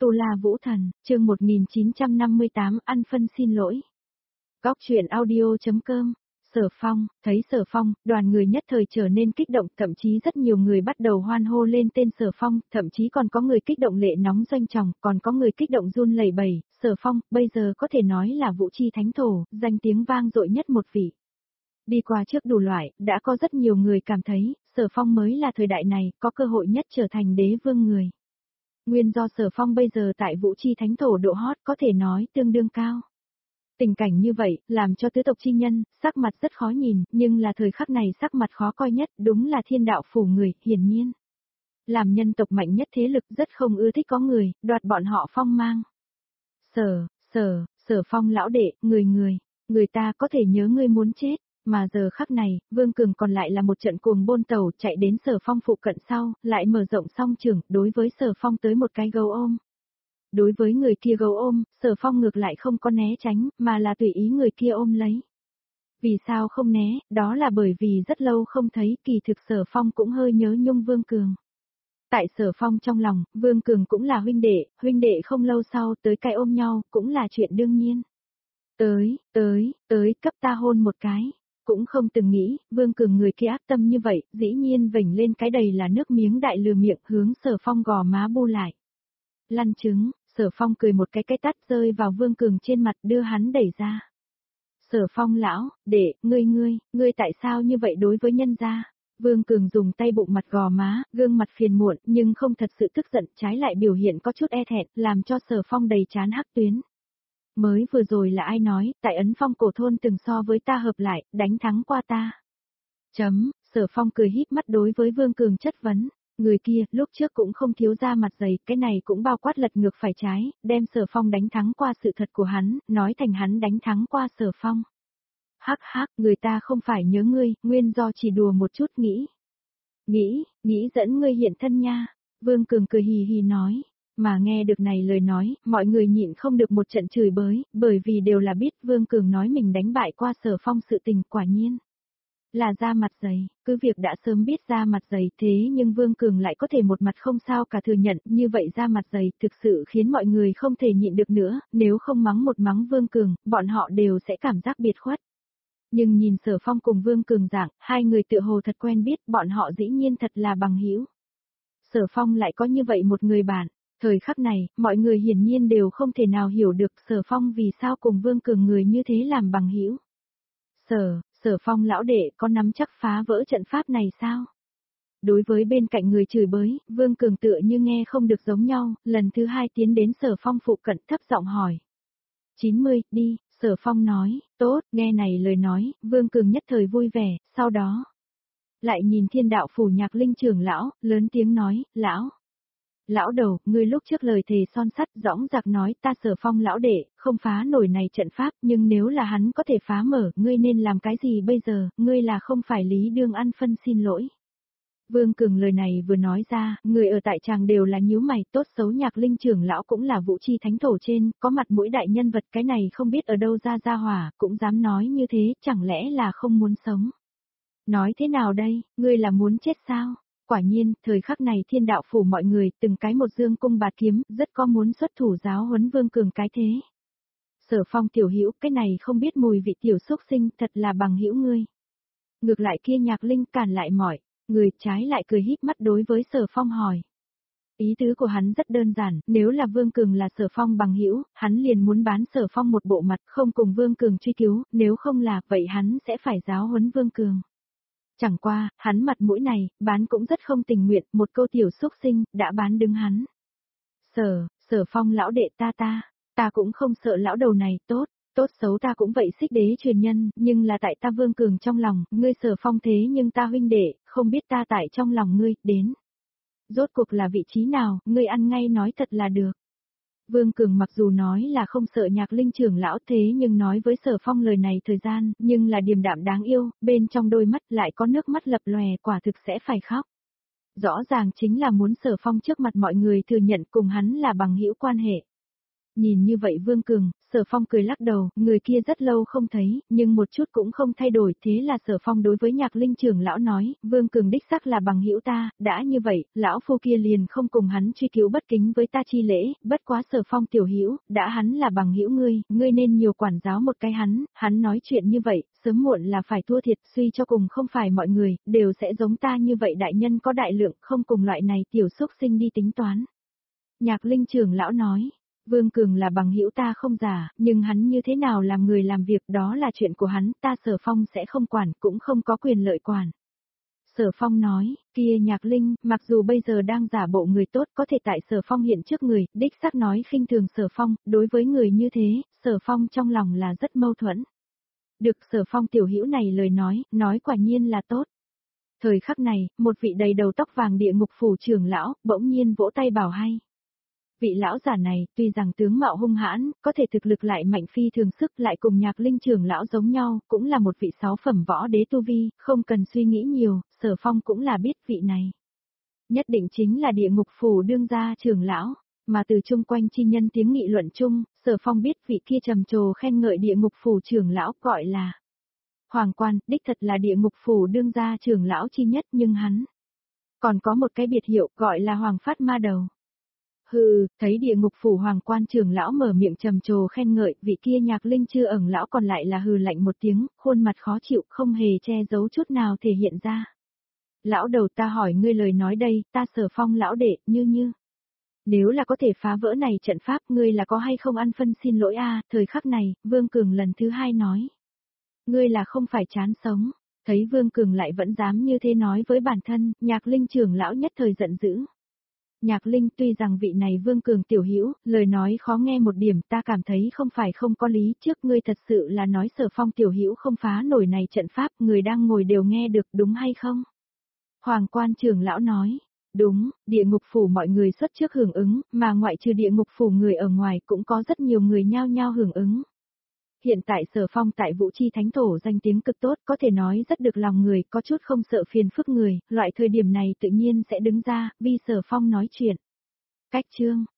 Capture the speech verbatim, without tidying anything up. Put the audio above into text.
Tu La Vũ Thần, chương một nghìn chín trăm năm mươi tám ăn phân xin lỗi. Góc truyện audio.com. Sở Phong, thấy Sở Phong, đoàn người nhất thời trở nên kích động, thậm chí rất nhiều người bắt đầu hoan hô lên tên Sở Phong, thậm chí còn có người kích động lệ nóng doanh tròng, còn có người kích động run lẩy bẩy. Sở Phong, bây giờ có thể nói là Vũ Chi Thánh Thổ, danh tiếng vang dội nhất một vị. Đi qua trước đủ loại, đã có rất nhiều người cảm thấy, Sở Phong mới là thời đại này, có cơ hội nhất trở thành đế vương người. Nguyên do Sở Phong bây giờ tại Vũ Chi Thánh Thổ độ hot có thể nói tương đương cao. Tình cảnh như vậy, làm cho tứ tộc chi nhân, sắc mặt rất khó nhìn, nhưng là thời khắc này sắc mặt khó coi nhất, đúng là thiên đạo phủ người, hiển nhiên. Làm nhân tộc mạnh nhất thế lực rất không ưa thích có người, đoạt bọn họ phong mang. Sở, sở, Sở Phong lão đệ, người người, người ta có thể nhớ ngươi muốn chết. Mà giờ khắc này, Vương Cường còn lại là một trận cuồng bôn tàu chạy đến Sở Phong phụ cận sau, lại mở rộng song trường, đối với Sở Phong tới một cái gấu ôm. Đối với người kia gấu ôm, Sở Phong ngược lại không có né tránh, mà là tùy ý người kia ôm lấy. Vì sao không né, đó là bởi vì rất lâu không thấy, kỳ thực Sở Phong cũng hơi nhớ nhung Vương Cường. Tại Sở Phong trong lòng, Vương Cường cũng là huynh đệ, huynh đệ không lâu sau tới cái ôm nhau, cũng là chuyện đương nhiên. Tới, tới, tới, cấp ta hôn một cái. Cũng không từng nghĩ, Vương Cường người kia ác tâm như vậy, dĩ nhiên vểnh lên cái đầy là nước miếng đại lừa miệng hướng Sở Phong gò má bu lại. Lăn trứng, Sở Phong cười một cái cái tát rơi vào Vương Cường trên mặt đưa hắn đẩy ra. Sở Phong lão, để, ngươi ngươi, ngươi tại sao như vậy đối với nhân gia? Vương Cường dùng tay bụng mặt gò má, gương mặt phiền muộn, nhưng không thật sự tức giận, trái lại biểu hiện có chút e thẹn, làm cho Sở Phong đầy chán hắc tuyến. Mới vừa rồi là ai nói, tại Ấn Phong cổ thôn từng so với ta hợp lại, đánh thắng qua ta. Chấm, Sở Phong cười híp mắt đối với Vương Cường chất vấn. Người kia, lúc trước cũng không thiếu ra mặt dày, cái này cũng bao quát lật ngược phải trái, đem Sở Phong đánh thắng qua sự thật của hắn, nói thành hắn đánh thắng qua Sở Phong. Hắc hắc, người ta không phải nhớ ngươi, nguyên do chỉ đùa một chút nghĩ. Nghĩ, nghĩ dẫn ngươi hiện thân nha. Vương Cường cười hì hì nói. Mà nghe được này lời nói, mọi người nhịn không được một trận chửi bới, bởi vì đều là biết Vương Cường nói mình đánh bại qua Sở Phong sự tình, quả nhiên. Là ra mặt dày, cứ việc đã sớm biết ra mặt dày thế nhưng Vương Cường lại có thể một mặt không sao cả thừa nhận, như vậy ra mặt dày thực sự khiến mọi người không thể nhịn được nữa, nếu không mắng một mắng Vương Cường, bọn họ đều sẽ cảm giác biệt khuất. Nhưng nhìn Sở Phong cùng Vương Cường dạng, hai người tựa hồ thật quen biết, bọn họ dĩ nhiên thật là bằng hữu. Sở Phong lại có như vậy một người bạn. Thời khắc này, mọi người hiển nhiên đều không thể nào hiểu được Sở Phong vì sao cùng Vương Cường người như thế làm bằng hữu. Sở, Sở Phong lão đệ có nắm chắc phá vỡ trận pháp này sao? Đối với bên cạnh người chửi bới, Vương Cường tựa như nghe không được giống nhau, lần thứ hai tiến đến Sở Phong phụ cận thấp giọng hỏi. chín mươi, đi, Sở Phong nói, tốt, nghe này lời nói, Vương Cường nhất thời vui vẻ, sau đó. Lại nhìn thiên đạo phủ Nhạc Linh trưởng lão, lớn tiếng nói, lão. Lão đầu, ngươi lúc trước lời thề son sắt dõng dạc nói ta Sở Phong lão đệ, không phá nổi này trận pháp, nhưng nếu là hắn có thể phá mở, ngươi nên làm cái gì bây giờ, ngươi là không phải lý đương ăn phân xin lỗi. Vương Cường lời này vừa nói ra, người ở tại tràng đều là nhíu mày, tốt xấu Nhạc Linh trưởng lão cũng là Vũ Chi Thánh Thổ trên, có mặt mũi đại nhân vật, cái này không biết ở đâu ra ra hỏa, cũng dám nói như thế, chẳng lẽ là không muốn sống. Nói thế nào đây, ngươi là muốn chết sao? Quả nhiên, thời khắc này thiên đạo phủ mọi người, từng cái một dương cung bạt kiếm, rất có muốn xuất thủ giáo huấn Vương Cường cái thế. Sở Phong tiểu hữu, cái này không biết mùi vị tiểu xúc sinh, thật là bằng hữu ngươi. Ngược lại kia Nhạc Linh cản lại mỏi, người trái lại cười híp mắt đối với Sở Phong hỏi. Ý tứ của hắn rất đơn giản, nếu là Vương Cường là Sở Phong bằng hữu, hắn liền muốn bán Sở Phong một bộ mặt, không cùng Vương Cường truy cứu, nếu không là, vậy hắn sẽ phải giáo huấn Vương Cường. Chẳng qua, hắn mặt mũi này, bán cũng rất không tình nguyện, một câu tiểu xúc sinh, đã bán đứng hắn. Sở, Sở Phong lão đệ ta ta, ta cũng không sợ lão đầu này, tốt, tốt xấu ta cũng vậy xích đế truyền nhân, nhưng là tại ta Vương Cường trong lòng, ngươi Sở Phong thế nhưng ta huynh đệ, không biết ta tại trong lòng ngươi, đến. Rốt cuộc là vị trí nào, ngươi ăn ngay nói thật là được. Vương Cường mặc dù nói là không sợ Nhạc Linh trưởng lão thế nhưng nói với Sở Phong lời này thời gian, nhưng là điềm đạm đáng yêu, bên trong đôi mắt lại có nước mắt lập lòe, quả thực sẽ phải khóc. Rõ ràng chính là muốn Sở Phong trước mặt mọi người thừa nhận cùng hắn là bằng hữu quan hệ. Nhìn như vậy Vương Cường, Sở Phong cười lắc đầu, người kia rất lâu không thấy, nhưng một chút cũng không thay đổi, thế là Sở Phong đối với Nhạc Linh trưởng lão nói, Vương Cường đích xác là bằng hữu ta, đã như vậy, lão phu kia liền không cùng hắn truy cứu bất kính với ta chi lễ, bất quá Sở Phong tiểu hữu, đã hắn là bằng hữu ngươi, ngươi nên nhiều quản giáo một cái hắn, hắn nói chuyện như vậy, sớm muộn là phải thua thiệt, suy cho cùng không phải mọi người, đều sẽ giống ta như vậy đại nhân có đại lượng, không cùng loại này tiểu xúc sinh đi tính toán. Nhạc Linh trưởng lão nói. Vương Cường là bằng hữu ta không giả, nhưng hắn như thế nào làm người làm việc đó là chuyện của hắn, ta Sở Phong sẽ không quản, cũng không có quyền lợi quản. Sở Phong nói, kia Nhạc Linh, mặc dù bây giờ đang giả bộ người tốt có thể tại Sở Phong hiện trước người, đích xác nói khinh thường Sở Phong, đối với người như thế, Sở Phong trong lòng là rất mâu thuẫn. Được Sở Phong tiểu hữu này lời nói, nói quả nhiên là tốt. Thời khắc này, một vị đầy đầu tóc vàng địa ngục phủ trưởng lão, bỗng nhiên vỗ tay bảo hay. Vị lão giả này, tuy rằng tướng mạo hung hãn, có thể thực lực lại mạnh phi thường sức lại cùng Nhạc Linh trưởng lão giống nhau, cũng là một vị sáu phẩm võ đế tu vi, không cần suy nghĩ nhiều, Sở Phong cũng là biết vị này. Nhất định chính là địa ngục phủ đương gia trưởng lão, mà từ chung quanh chi nhân tiếng nghị luận chung, Sở Phong biết vị kia trầm trồ khen ngợi địa ngục phủ trưởng lão gọi là Hoàng Quan, đích thật là địa ngục phủ đương gia trưởng lão chi nhất nhưng hắn còn có một cái biệt hiệu gọi là Hoàng Phát Ma Đầu. Hừ, thấy địa ngục phủ Hoàng Quan trưởng lão mở miệng trầm trồ khen ngợi, vị kia Nhạc Linh chưa ẩn lão còn lại là hừ lạnh một tiếng, khuôn mặt khó chịu, không hề che giấu chút nào thể hiện ra. Lão đầu ta hỏi ngươi lời nói đây, ta Sở Phong lão đệ, như như. Nếu là có thể phá vỡ này trận pháp, ngươi là có hay không ăn phân xin lỗi a? Thời khắc này, Vương Cường lần thứ hai nói. Ngươi là không phải chán sống, thấy Vương Cường lại vẫn dám như thế nói với bản thân, Nhạc Linh trưởng lão nhất thời giận dữ. Nhạc Linh tuy rằng vị này Vương Cường tiểu hữu, lời nói khó nghe một điểm ta cảm thấy không phải không có lý trước ngươi thật sự là nói Sở Phong tiểu hữu không phá nổi này trận pháp người đang ngồi đều nghe được đúng hay không? Hoàng Quan trưởng lão nói, đúng, địa ngục phủ mọi người xuất trước hưởng ứng, mà ngoại trừ địa ngục phủ người ở ngoài cũng có rất nhiều người nhao nhao hưởng ứng. Hiện tại Sở Phong tại Vũ Chi Thánh Thổ danh tiếng cực tốt, có thể nói rất được lòng người, có chút không sợ phiền phức người, loại thời điểm này tự nhiên sẽ đứng ra, vì Sở Phong nói chuyện. Cách chương